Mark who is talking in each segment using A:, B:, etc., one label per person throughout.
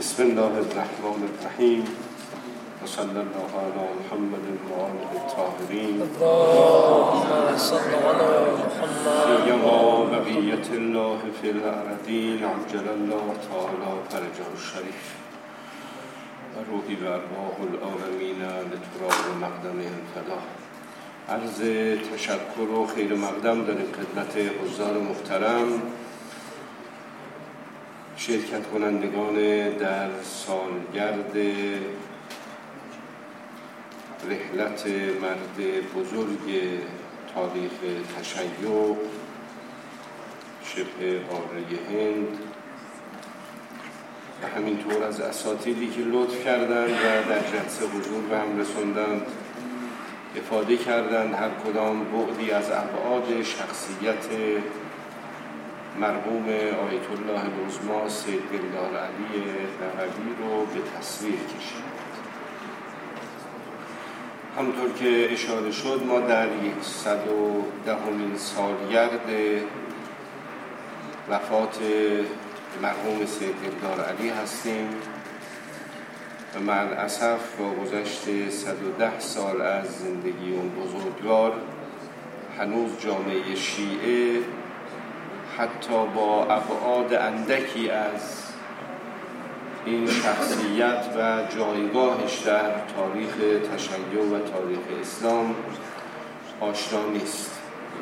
A: بسم الله الرحمن الرحیم و صلی الله علی محمد و آله الطاهرین.
B: اللهم صل علی محمد
A: سیما بقیت الله فی الارضین عجل الله تعالی فرجه الشریف و روحی و ارواح العالمین لتراب مقدم فدا. عرض تشکر و خیر مقدم داریم خدمت حضار محترم، شرکت کنندگان در سالگرد رحلت مرد بزرگ تاریخ تشیع شبه قاره هند و همینطور از اساتیدی که لطف کردند و در جلسه حضور به هم رسوندند، افاده کردند هر کدام بعدی از ابعاد شخصیت مرحوم آیت الله العظمی سید دلدار علی نقوی رو به تصویر کشید. همونطور که اشاره شد ما در 110مین سالگرد وفات مرحوم سید دلدار علی هستیم و مع الاسف با گذشت 110 سال از زندگی اون بزرگوار هنوز جامعه شیعه حتی با ابعاد اندکی از این شخصیت و جایگاهش در تاریخ تشیع و تاریخ اسلام آشنا نیست.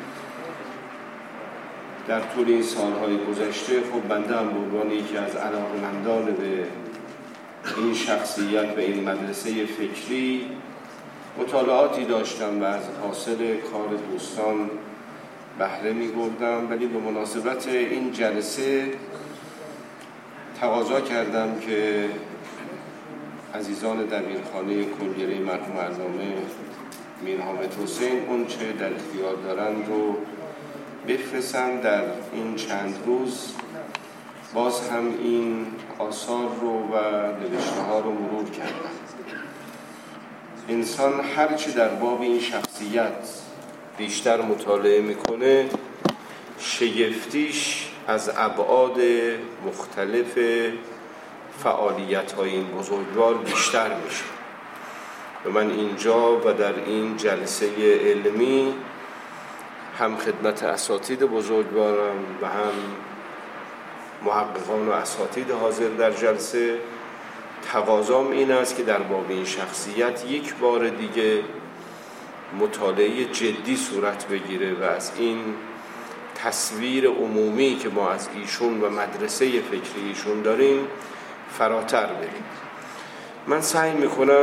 A: در طول این سالهای گذشته خب بنده هم به عنوان یکی از علاقه‌مندان به این شخصیت و این مدرسه فکری مطالعاتی داشتم و از حاصل کار دوستان بهره می بردم، ولی به مناسبت این جلسه تقاضا کردم که عزیزان دبیرخانه کنگره مرحوم علامه میر حامد حسین اون چه در اختیار دارند رو بفرستن. در این چند روز باز هم این آثار رو و نوشته ها رو مرور کردم. انسان هرچی در باب این شخصیت بیشتر مطالعه میکنه، شگفتیش از ابعاد مختلف فعالیت‌های این بزرگوار بیشتر میشه. و من اینجا و در این جلسه علمی هم خدمت اساتید بزرگوارم و هم محققان و اساتید حاضر در جلسه تقاضام این است که در باب این شخصیت یک بار دیگه مطالعه جدی صورت بگیره و از این تصویر عمومی که ما از ایشون و مدرسه فکری ایشون داریم فراتر بریم. من سعی میکنم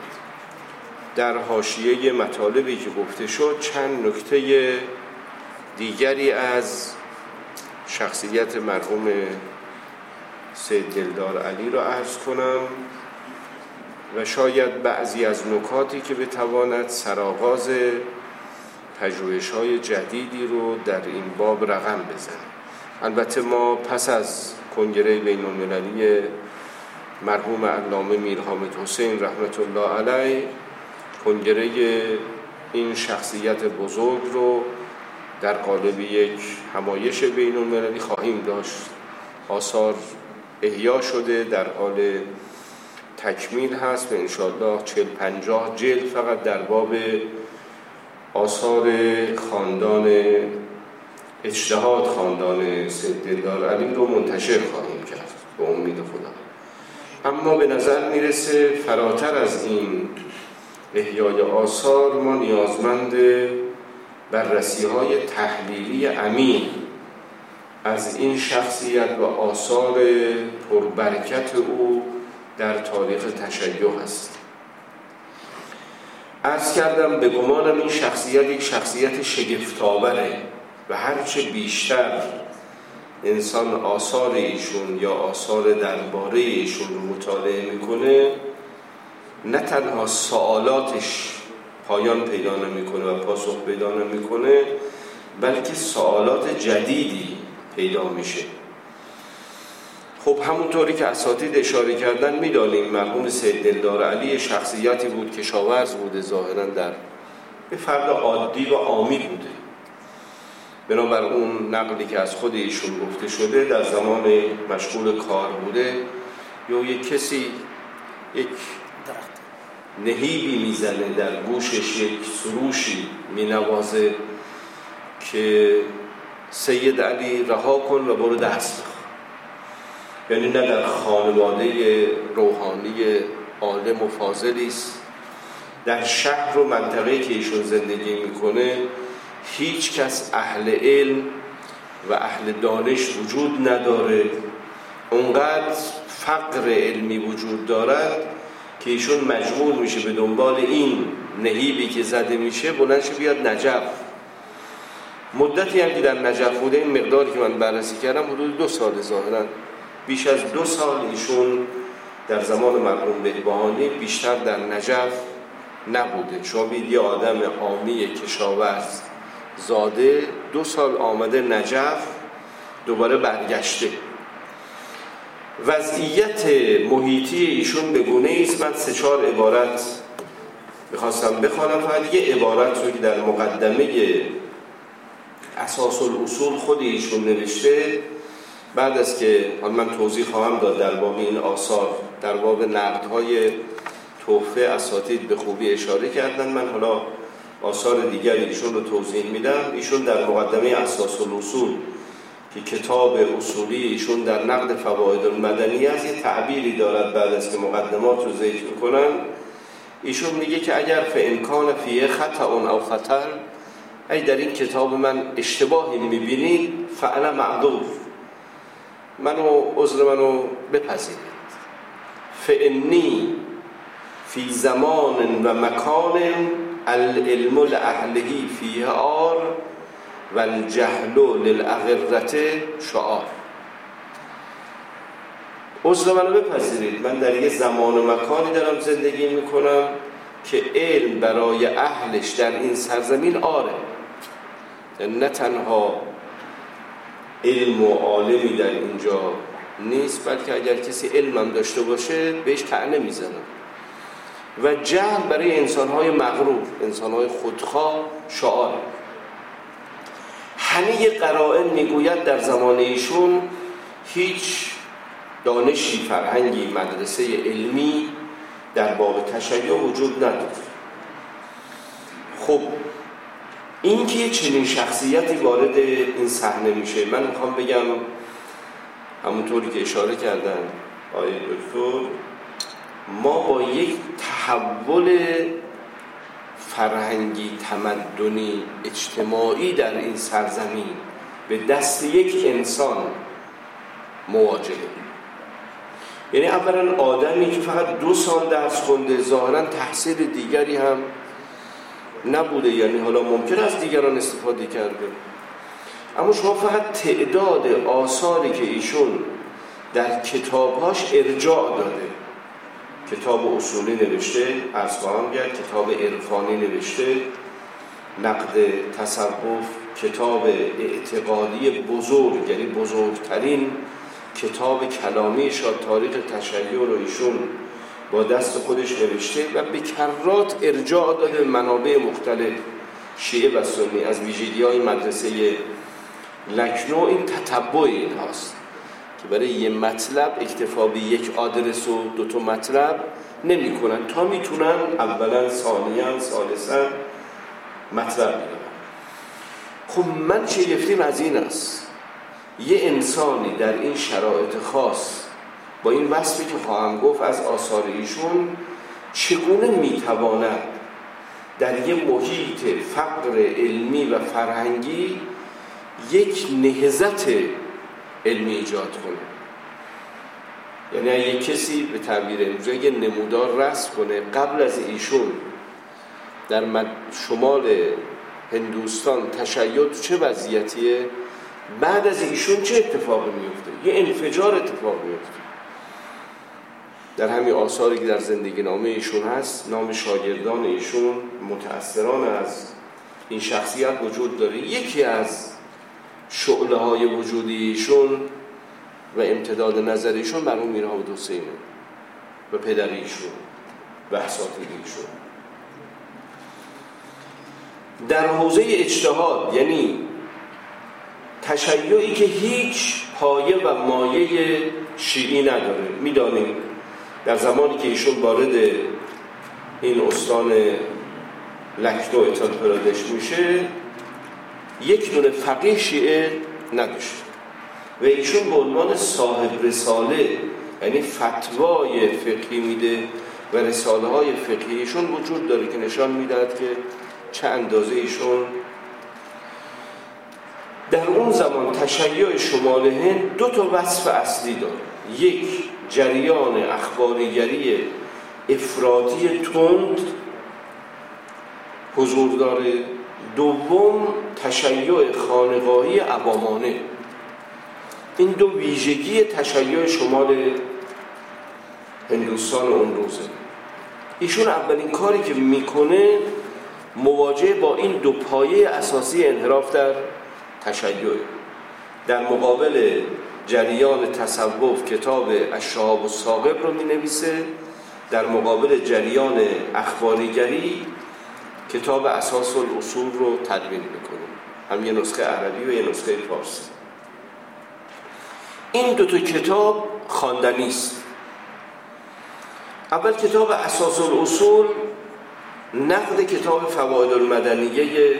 A: در حاشیه مطالبی که گفته شد چند نکته دیگری از شخصیت مرحوم سید دلدار علی را عرض کنم و شاید بعضی از نکاتی که بتواند سرآغاز پژوهش‌های جدیدی رو در این باب رقم بزنه. البته ما پس از کنگره بین‌المللی مرحوم علامه میر حامد حسین رحمت الله علیه کنگره این شخصیت بزرگ رو در قالب یک همایش بین‌المللی خواهیم داشت. آثار احیا شده، در حال تکمیل هست و انشاءالله 40-50 جلد فقط در باب آثار خاندان اجتهاد خاندان سید دلدار علی رو منتشر خواهیم کرد به امید خدا. اما به نظر میرسه فراتر از این احیای آثار ما نیازمند بررسی‌های تحلیلی عمیق از این شخصیت و آثار پربرکت او در تاریخ تشیع هست. عرض کردم به گمانم این شخصیت یک شخصیت شگفت‌آوره و هرچه بیشتر انسان آثار ایشون یا آثار درباره ایشون رو مطالعه میکنه، نه تنها سوالاتش پایان پیدا نمیکنه و پاسخ پیدا نمیکنه، بلکه سوالات جدیدی پیدا میشه. خب همونطوری که اساتید اشاره کردن میدانیم مرحوم سید دلدار علی شخصیتی بود، کشاورز بوده، ظاهرا در به فرد عادی و عامی بوده. بنابر اون نقلی که از خود ایشون گفته شده در زمان مشغول کار بوده یا یک کسی یک نهیبی میزنه در گوشش، یک سروشی مینوازه که سید علی رها کن و برو درس بخون. یعنی نه در خانواده روحانی عالم و فاضلی است، در شهر و منطقه‌ای که ایشون زندگی میکنه هیچ کس اهل علم و اهل دانش وجود نداره، اونقدر فقر علمی وجود دارد که ایشون مجبور میشه به دنبال این نهیبی که زده میشه بلند شه بیاد نجف. مدتی هم که در نجف بوده، این مقداری که من بررسی کردم حدود 2 سال، ظاهرا بیش از 2 سال ایشون در زمان مرحوم بهبهانی بیشتر در نجف نبوده. شما بید یه آدم عامی کشاورز زاده 2 سال آمده نجف، دوباره برگشته. وضعیت محیطی ایشون به گونه‌ای است، من 3-4 عبارت میخواستم بخوانم. فقط یه عبارت رو که در مقدمه اساس الاصول خود ایشون نوشته، بعد از که من توضیح خواهم داد در باب این آثار، در باب نقدهای تحفه اساتید به خوبی اشاره کردن، من حالا آثار دیگری ایشون رو توضیح میدم. ایشون در مقدمه اساس الاصول که کتاب اصولی ایشون در نقد فواید المدنی است، یه تعبیری دارد بعد از که مقدمات رو ذکر میکنن. ایشون میگه که اگر فإن کان فیه خطأ او خطر، اگه در این کتاب من اشتباهی میبینید فانا معذور، عذر منو بپذیرید. فإنی فی زمان و مکان العلم لأهله فیه آر و الجهل للأغرة شعار. عذر منو بپذیرید، من در یه زمان و مکانی دارم زندگی میکنم که علم برای اهلش در این سرزمین آره، نه تنها علم و عالمی در اینجا نیست، بلکه اگر کسی علمم داشته باشه بهش طعنه میزنن. و جهل برای انسانهای مغرور، انسانهای خودخواه شعار. همه قرائن میگوید در زمان ایشون هیچ دانشی، فرهنگی، مدرسه علمی در باب تشیع وجود نداره. خب این که چنین شخصیتی وارد این صحنه میشه، من میخوام بگم همونطوری که اشاره کردن آقای دکتر، ما با یک تحول فرهنگی، تمدنی، اجتماعی در این سرزمین به دست یک انسان مواجهیم. یعنی اولا آدمی که فقط 2 سال درس خونده، ظاهرا تحصیل دیگری هم نبوده، یعنی حالا ممکن است دیگران استفاده کرده، اما شما فقط تعداد آثاری که ایشون در کتابهاش ارجاع داده، کتاب اصولی نوشته، عرض خواهم کرد، کتاب عرفانی نوشته، نقد تصوف، کتاب اعتقادی بزرگ، یعنی بزرگترین کتاب کلامی شاد تاریخ تشیع رو ایشون با دست خودش نوشته و به کرات ارجاع داده منابع مختلف شیعه و سنی از ویژگی‌های مدرسه لکنو. این تتبع این هاست که برای یه مطلب اکتفا به یک آدرس و 2 تا مطلب نمی کنن تا میتونن اولا، ثانیاً، ثالثاً مطلب بگیرن. خب من شگفتیم از این است یه انسانی در این شرایط خاص با این وصفی که خواهم گفت از آثار ایشون چگونه میتواند در یه محیط فقر علمی و فرهنگی یک نهضت علمی ایجاد کنه. یعنی یک کسی به تعبیر امروزی یه نمودار رسم کنه، قبل از ایشون در شمال هندوستان تشیع چه وضعیتیه، بعد از ایشون چه اتفاقی میفته، یه انفجار اتفاق میفته. در همین آثاری که در زندگی نامه ایشون هست، نام شاگردان ایشون متأثران از این شخصیت وجود داره. یکی از شعله های وجودی ایشون و امتداد نظر ایشون مرحوم میرحمد حسینه و پدر ایشون و اساتید ایشون. در حوزه اجتهاد، یعنی تشیعی که هیچ پایه و مایه شیعی نداره. میدانیم در زمانی که ایشون وارد این استان لکنو اتال پرادش میشه یک دونه فقیه شیعه نداشت و ایشون به عنوان صاحب رساله، یعنی فتوای فقهی میده و رساله های فقهی ایشون وجود داره که نشان میدهد که چه اندازه ایشون در اون زمان تشیع شمال هند دو تا وصف اصلی داره. یک، جریان اخباریگری افراطی تند حضور داره. دوم، تشیع خانقاهی عوامانه. این دو ویژگی تشیع شمال هندوستان اون روزه. ایشون اولین کاری که میکنه مواجهه با این دو پایه اساسی انحراف در تشیع. در مقابل جریان تصوف کتاب الشهاب الثاقب رو مینویسه، در مقابل جریان اخباریگری کتاب اساس الاصول رو تدوین میکنه، هم یه نسخه عربی و یه نسخه فارسی. این دو تا کتاب خواندنی است. اول کتاب اساس الاصول نقد کتاب فواید المدنیه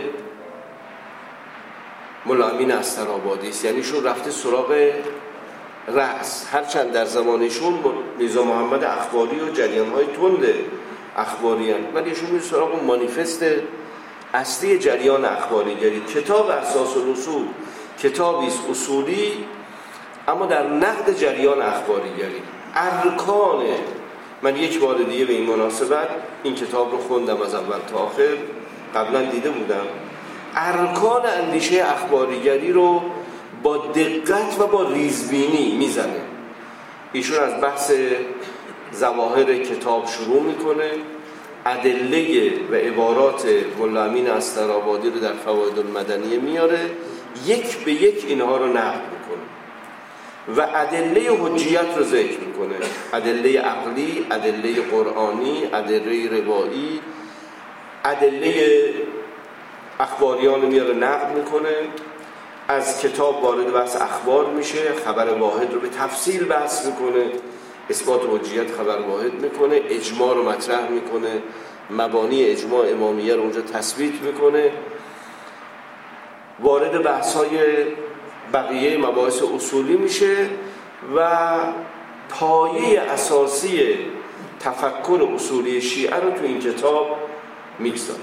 A: مولا امین استرآبادی است، یعنی شون رفته سراغ رأس، هرچند در زمانشون میرزا محمد اخباری و جریان‌های تند اخباری هستند، ولی ایشون میره سراغ مانیفست اصلی جریان اخباریگری. کتاب اساس الاصول کتابی است اصولی اما در نقد جریان اخباریگری. ارکان، من یک بار دیگه به این مناسبت این کتاب رو خوندم از اول تا آخر، قبلا دیده بودم. ارکان اندیشه اخباریگری رو با دقت و با ریزبینی میزنه. ایشون از بحث ظواهر کتاب شروع میکنه، ادله و عبارات مولا امین استرآبادی رو در فواید المدنیه میاره، یک به یک اینها رو نقد میکنه و ادله حجیت رو ذکر میکنه، ادله عقلی، ادله قرآنی، ادله روایی، ادله اخباریان رو میاره نقد میکنه. از کتاب وارد بحث اخبار میشه، خبر واحد رو به تفصیل بحث میکنه، اثبات حجیت خبر واحد میکنه، اجماع رو مطرح میکنه، مبانی اجماع امامیه رو اونجا تثبیت میکنه، وارد بحث‌های بقیه مباحث اصولی میشه و پایه اساسی تفکر اصولی شیعه رو تو این کتاب میگذاره.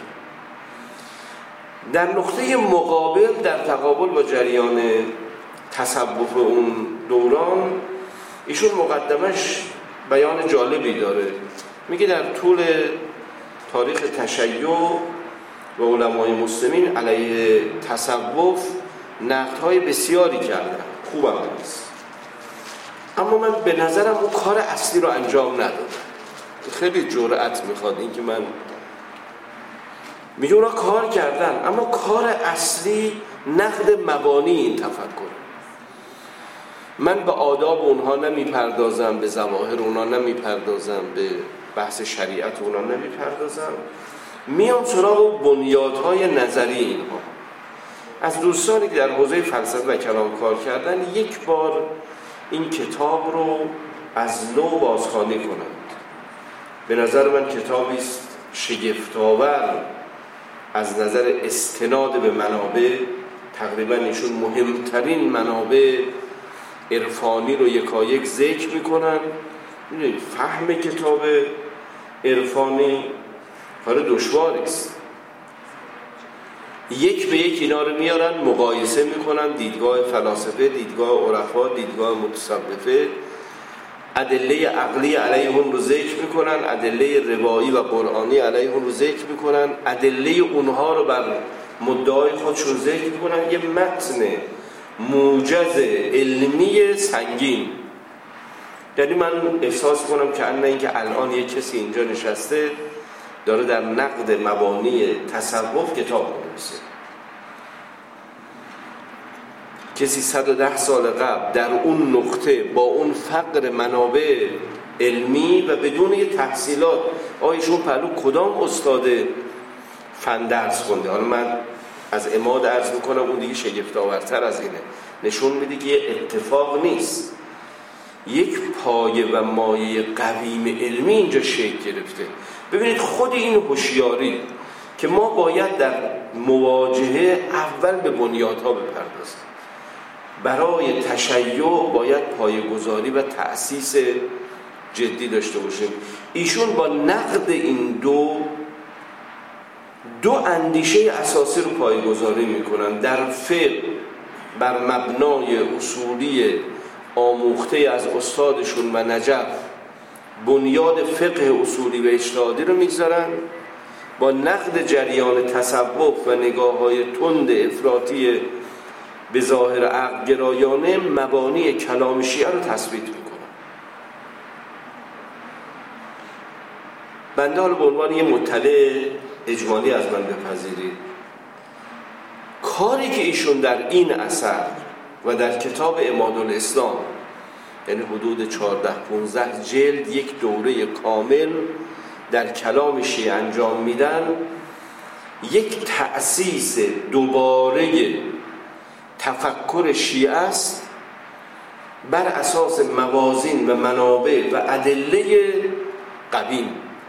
A: در نقطه مقابل، در تقابل با جریان تصوف اون دوران، ایشون مقدمش بیان جالبی داره. میگه در طول تاریخ تشیع و علمای مسلمین علیه تصوف نقدهای بسیاری کردن، خوبم نیست، اما من به نظرم اون کار اصلی رو انجام ندادم. خیلی جرأت میخواد این که من میگه اونا کار کردن اما کار اصلی نقد مبانی این تفکر. من به آداب اونها نمیپردازم، به ظواهر اونها نمیپردازم، به بحث شریعت اونها نمیپردازم، میام سراغ بنیادهای نظری اینها. از دوستانی که در حوزه فلسفه و کلام کار کردن یک بار این کتاب رو از نو بازخوانی کنند. به نظر من کتابی است شگفت‌آور از نظر استناد به منابع. تقریبا ایشون مهمترین منابع عرفانی رو یکایک ذکر میکنن. فهم کتاب عرفانی کار دشواری است. یک به یک اینا رو میارن، مقایسه میکنن، دیدگاه فلاسفه، دیدگاه عرفا، دیدگاه متصوفه، ادله عقلی علیهم رو ذکر میکنن، ادله روایی و قرآنی علیهم رو ذکر میکنن، ادله اونها رو بر مدعای خودشون ذکر میکنن. یه متن موجز علمی سنگین. یعنی من احساس کنم که نه اینکه الان یه کسی اینجا نشسته داره در نقد مبانی تصوف کتاب می‌نویسه. کسی 110 سال قبل در اون نقطه با اون فقر منابع علمی و بدون یه تحصیلات، آیشون پهلو کدام استاد فن درس خونده؟ حالا من از عماد عرض میکنم اون دیگه شگفت‌آورتر از اینه، نشون میده که یه اتفاق نیست. یک پایه و مایه قویم علمی اینجا شکل گرفته. ببینید خود این هوشیاری که ما باید در مواجهه اول به بنیادها بپردازیم. برای تشیع باید پایه‌گذاری و تأسیس جدی داشته باشیم. ایشون با نقد این دو اندیشه اساسی رو پایه‌گذاری میکنن. در فقه بر مبنای اصولی آموخته از استادشون و نجف بنیاد فقه اصولی و اجتهادی رو میگذارن، با نقد جریان تصوف و نگاه‌های تند افراطی به ظاهر عقل گرایانه مبانی کلام شیعه رو تثبیت میکنن. بنده حالا به عنوان یه مطلع اجمالی از من بپذیرید، کاری که ایشون در این اثر و در کتاب عمادالاسلام، یعنی حدود 14-15 جلد، یک دوره کامل در کلام شیعه انجام میدن، یک تأسیس دوباره تفکر شیعه است بر اساس موازین و منابع و ادله قدیم.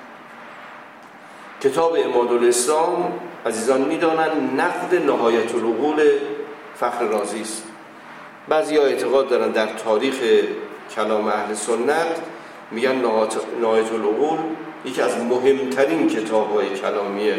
A: کتاب عمادالاسلام عزیزان میدانن نقد نهایت العقول فخر رازی است. بعضی‌ها اعتقاد دارن در تاریخ کلام اهل سنت میگن نهایت العقول یکی از مهمترین کتاب‌های کلامی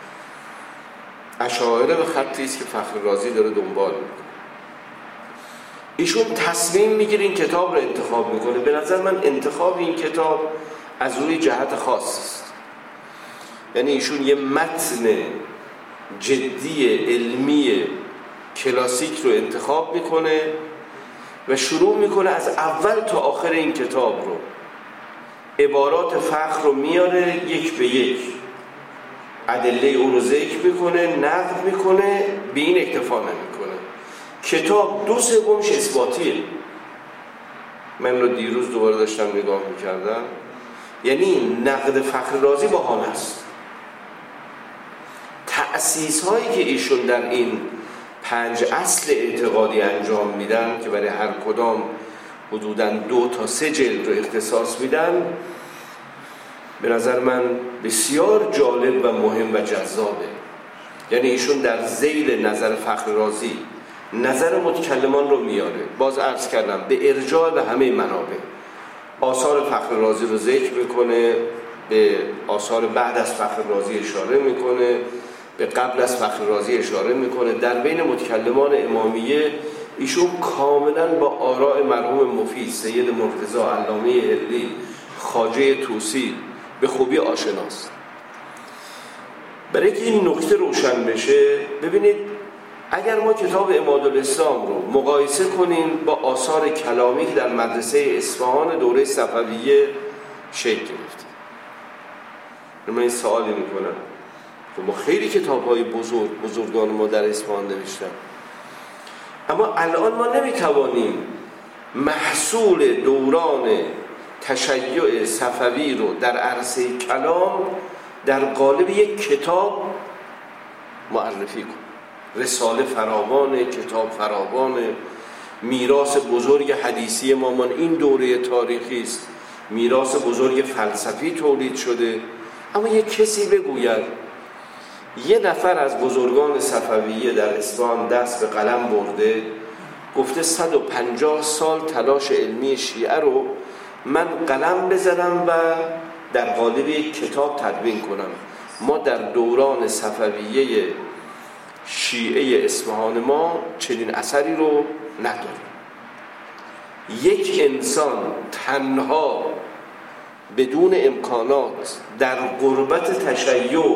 A: اشاعره و خطی است که فخر رازی داره دنبال میکنه. ایشون تصمیم میگیره این کتاب رو انتخاب میکنه. به نظر من انتخاب این کتاب از روی جهت خاص است. یعنی ایشون یه متن جدی علمی کلاسیک رو انتخاب میکنه و شروع میکنه از اول تا آخر این کتاب رو، عبارات فخر رو میاره یک به یک، ادله او رو ذکر میکنه، نقد میکنه، به این اکتفا نمیکنه. کتاب 2/3 اثباتیه. من رو دیروز دوباره داشتم نگاه میکردم، یعنی نقد فخر رازی باهانه است. تأسیس هایی که ایشون در این 5 اصل اعتقادی انجام میدن که برای هر کدام حدوداً 2 تا 3 جلد رو اختصاص میدن، به نظر من بسیار جالب و مهم و جذابه. یعنی ایشون در ذیل نظر فخر رازی نظر متکلمان رو میاره. باز عرض کردم به ارجاع به همه منابع. آثار فخر رازی رو ذکر میکنه، به آثار بعد از فخر رازی اشاره میکنه، به قبل از فخر رازی اشاره میکنه. در بین متکلمان امامیه ایشون کاملا با آراء مرحوم مفید، سید مرتضی، علامه هلی، خواجه طوسی به خوبی آشناست. برای که این نکته روشن بشه، ببینید اگر ما کتاب عمادالاسلام رو مقایسه کنیم با آثار کلامی که در مدرسه اصفهان دوره صفویه شکل گرفته، من این سوالی میکنم، ما خیلی کتاب‌های بزرگان ما در اصفهان نوشتن، اما الان ما نمیتوانیم محصول دوران تشیع صفوی رو در عرصه کلام در قالب یک کتاب معرفی کنیم. رساله فراوانه، کتاب فراوانه، میراث بزرگ حدیثی ما من این دوره تاریخی است، میراث بزرگ فلسفی تولید شده. اما یک کسی بگوید یه نفر از بزرگان صفویه در اصفهان دست به قلم برده، گفته 150 سال تلاش علمی شیعه رو من قلم بزنم و در قالب یک کتاب تدوین کنم. ما در دوران صفویه شیعه اصفهان ما چنین اثری رو نداریم. یک انسان تنها بدون امکانات در غربت تشیع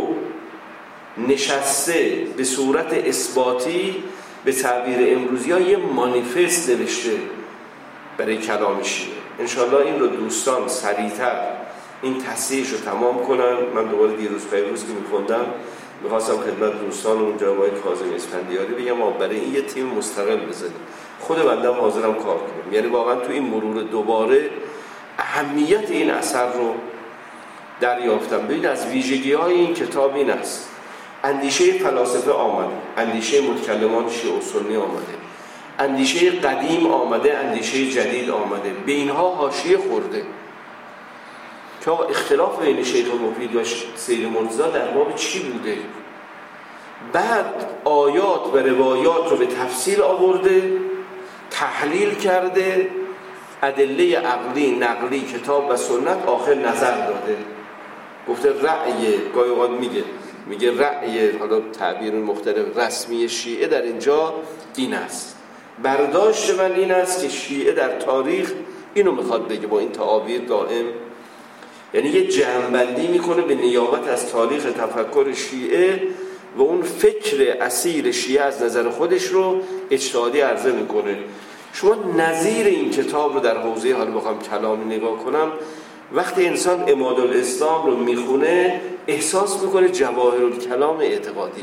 A: نشسته به صورت اثباتی، به تعبیر امروزی ها یه مانیفست نوشته برای کلام شیعه. انشالله این رو دوستان سریعتر این تصحیحش رو تمام کنن. من دوباره دیروز پیروز که میخوندم میخواستم خدمت دوستان اون جناب آقای کاظم اسفندیاری بگم ما برای این یه تیم مستقل بزنیم، خود بنده هم حاضرم کار کنم. یعنی واقعا تو این مرور دوباره اهمیت این اثر رو دریافتم. ببینید از ویژگی های این کتاب این است: اندیشه فلاسفه آمده، اندیشه متکلمان شیعه و سنی آمده، اندیشه قدیم آمده، اندیشه جدید آمده، به اینها حاشیه خورده که اختلاف بین شیخ مفید و سید مرتضی در باب چی بوده. بعد آیات و روایات رو به تفصیل آورده، تحلیل کرده، ادله عقلی نقلی کتاب و سنت آخر نظر داده. گفته رأی، گاهی اوقات میگه رأی، حالا تعبیر مختلف، رسمی شیعه در اینجا این است. برداشت من این است که شیعه در تاریخ اینو میخواد بگه با این تعابیر دائم، یعنی یه جمع‌بندی میکنه به نیابت از تاریخ تفکر شیعه و اون فکر اصیل شیعه از نظر خودش رو اجتهادی عرضه میکنه. شما نظیر این کتاب رو در حوزه، حالا بخوام کلامی نگاه کنم، وقتی انسان عمادالاسلام رو میخونه احساس میکنه جواهرالکلام اعتقادیه.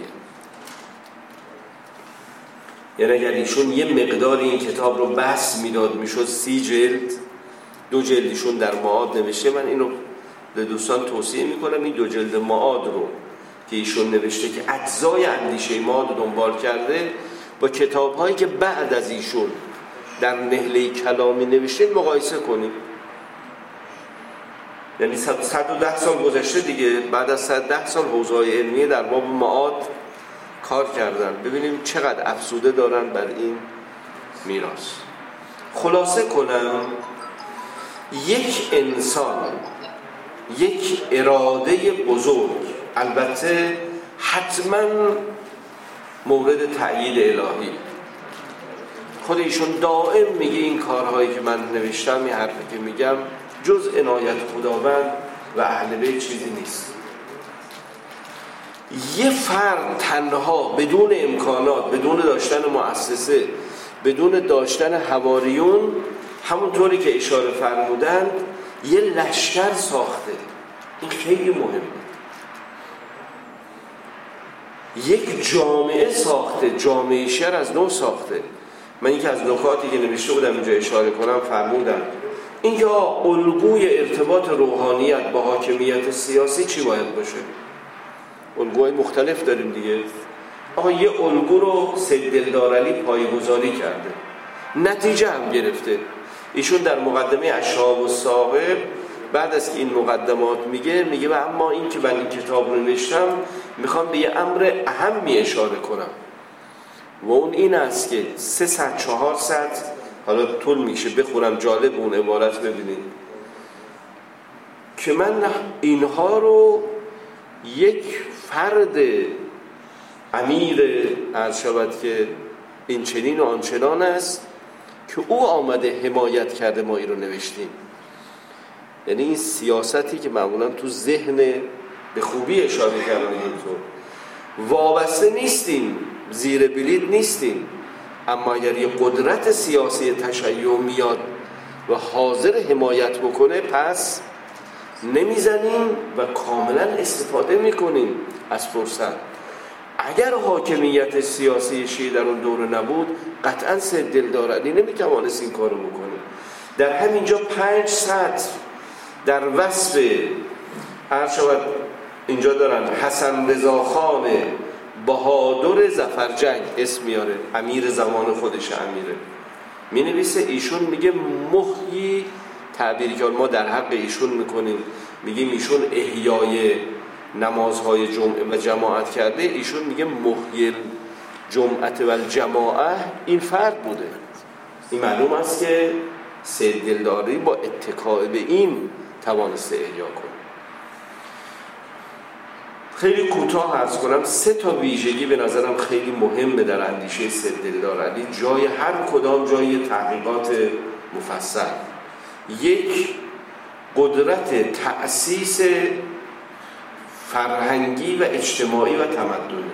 A: یعنی اگر ایشون یه مقداری این کتاب رو بس میداد میشد 30 جلد، 2 جلدیشون در معاد نوشته. من اینو به دوستان توصیه میکنم این 2 جلد معاد رو که ایشون نوشته که اجزای اندیشه معاد رو دنبال کرده با کتاب هایی که بعد از ایشون در نهله کلامی نوشته مقایسه کنیم. یعنی 110 سال گذشته دیگه، بعد از 110 سال حوزه‌های علمیه در باب معاد کار کردن، ببینیم چقدر افزوده دارن بر این میراث. خلاصه کنم، یک انسان، یک اراده بزرگ، البته حتما مورد تأیید الهی، خود ایشون دائم میگه این کارهایی که من نوشتم، این حرفی که میگم جز عنایت خداوند و اهل بیت چیزی نیست. یه فرد تنها بدون امکانات، بدون داشتن مؤسسه، بدون داشتن حواریون، همونطوری که اشاره فرمودند یه لشکر ساخته. این خیلی مهمه. یک جامعه ساخته، جامعه شر از نو ساخته. من یکی از نکاتی که نوشته بودم اینجا اشاره کنم فرمودم اینکه الگوی ارتباط روحانیت با حاکمیت سیاسی چی باید باشه؟ الگوهای مختلف داریم دیگه. آقا یه الگو رو سید دلدارعلی پایه‌گذاری کرده، نتیجه هم گرفته. ایشون در مقدمه اشهاب الصاغر بعد از که این مقدمات میگه و اما این که من این کتاب رو نوشتم میخوام به یه امر اهمی اشاره کنم و اون این است که 300-400 حالا طول میشه بخورم، جالب اون عبارت ببینید که من اینها رو یک فرد امیر عرض شود که این چنین و آنچنان است که او آمده حمایت کرده ما این رو نوشتیم. یعنی این سیاستی که معمولا تو ذهن به خوبی اشاره کردن اینطور وابسته نیستیم، زیر بلیط نیستیم، اما اگر یه قدرت سیاسی تشیع میاد و حاضر حمایت بکنه پس نمیزنیم و کاملا استفاده میکنیم از فرصت. اگر حاکمیت سیاسی شیعه در اون دوره نبود قطعا سید دلدارعلی نمیتوانست این کارو بکنه. در همینجا 5 سطر در وصف عرض شود اینجا دارن حسن رضاخان بهادر ظفرجنگ اسم میاره، امیر زمان خودش امیره، می نویسه ایشون میگه محیی، تعبیری که ما در حق ایشون میکنیم میگیم ایشون احیای نمازهای جمعه و جماعت کرده، ایشون میگه محیی جمعت و الجماعه این فرد بوده. این معلوم است که سید دلداری با اتکاء به این توانسته احیا کنه. خیلی کوتاه عرض کنم 3 تا ویژگی به نظرم خیلی مهمه در اندیشه سید دلدارعلی، جای هر کدام جای تحقیقات مفصل. 1 قدرت تأسیس فرهنگی و اجتماعی و تمدنی.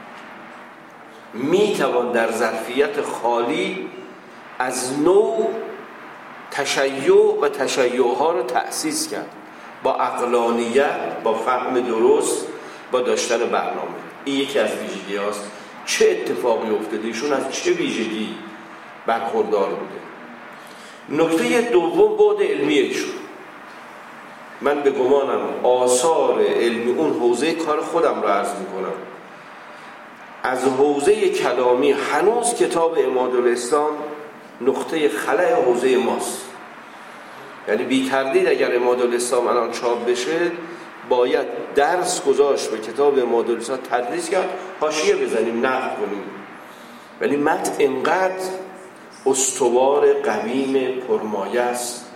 A: میتوان در ظرفیت خالی از نوع تشیع و تشیعها رو تأسیس کرد با عقلانیت، با فهم درست، با داشتن برنامه. این یکی از ویژگی هاست. چه اتفاقی افتاده؟ ایشون از چه ویژگی برخوردار بوده؟ نکته دوم بعد علمی ایشون. من به گمانم آثار علمی اون حوزه کار خودم رو عرض میکنم. از حوزه کلامی هنوز کتاب عمادالاسلام نقطه خلأ حوزه ماست. یعنی بی تردید اگر عمادالاسلام الان چاپ بشه باید درس گذاشت به کتاب عمادالاسلام، تدریس کرد، حاشیه بزنیم، نقد کنیم. ولی متن انقدر استوار، قویم، پرمایه است.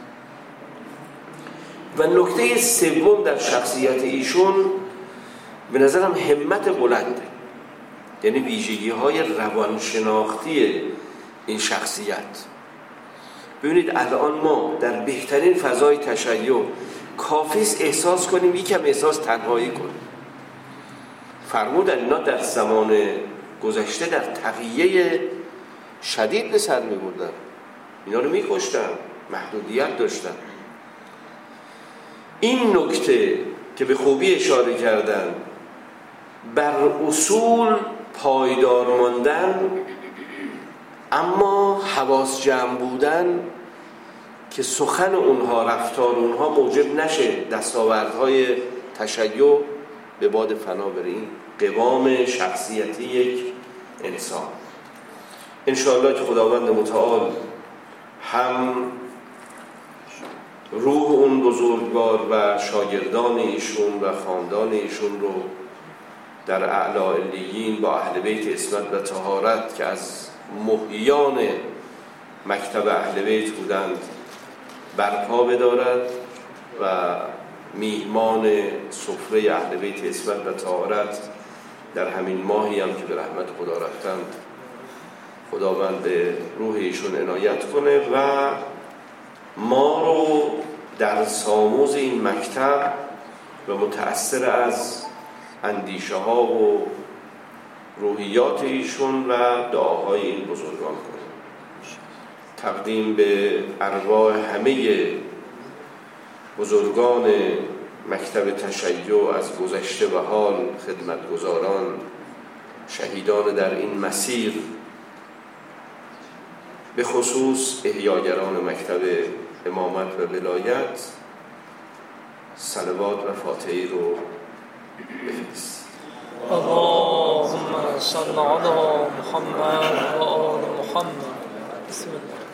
A: و نکته سوم در شخصیت ایشون به نظرم همت بلنده، یعنی ویژگی های روانشناختی این شخصیت. ببینید الان ما در بهترین فضای تشیع کافیست احساس کنیم، یکم احساس تنهایی کنیم. فرمودن اینا در زمان گذشته در تقیه شدید به سر می‌بردن، اینا رو می‌کشتن، محدودیت داشتن. این نکته که به خوبی اشاره کردن بر اصول پایدار ماندن، اما حواس جمع بودن که سخن اونها، رفتار اونها موجب نشه دستاوردهای تشیع به باد فنا بره. این قوام شخصیتی یک انسان. انشاءالله که خداوند متعال هم روح اون بزرگوار و شاگردان ایشون و خاندان ایشون رو در اعلی علیین با اهل بیت عصمت و طهارت که از محییان مکتب اهل بیت بودند برپا بدارد و میهمان سفره اهل بیت عصمت و طهارت در همین ماهی هم که به رحمت خدا رفتند خداوند به روح ایشون عنایت کنه و ما رو در ساموز این مکتب و متأثر از اندیشه ها و روحیات ایشون و دعاهای این بزرگان کنه. تقدیم به ارواح همه بزرگان مکتب تشیع از گذشته و حال، خدمتگزاران، شهیدان در این مسیر، به خصوص احیاگران مکتب امامت و ولایت، صلوات و فاتحه رو بفرست.
B: اللهم صل على محمد و آل محمد. بسم الله.